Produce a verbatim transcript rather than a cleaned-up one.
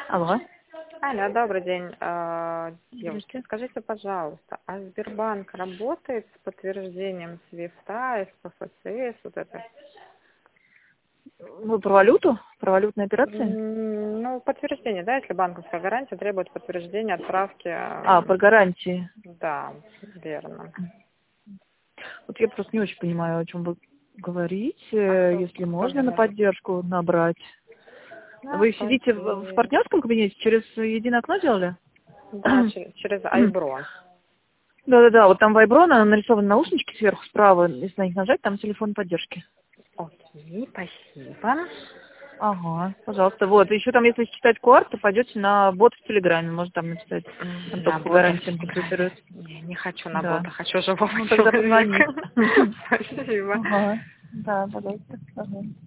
Алло. Алло, добрый день. А, Девушки, скажите, пожалуйста, а Сбербанк работает с подтверждением свифта, СПФЦС, вот это? Вы про валюту? Про валютные операции? М, Ну, подтверждение, да, если банковская гарантия требует подтверждения отправки. А, м, про гарантии. Да, верно. Вот я просто не очень понимаю, о чем вы А говорите. кто, Если кто можно на звонит? поддержку набрать. Ну, Вы сидите в, в окей. партнерском кабинете, через единое окно делали? Да, через, через Айбро. Да-да-да, вот там вайброна, нарисованы наушнички сверху справа, если на них нажать, там телефон поддержки. Окей, спасибо. Ага, пожалуйста. Вот, еще там, если читать ку ар, то пойдете на бот в Телеграме, можно там написать. Там М, На только по бота в гарантиям Телеграме. консультируют. Не, не хочу на Да. бота, хочу живого Ну, тогда человека. позвоните. Спасибо. Ага. Да, пожалуйста. Ага.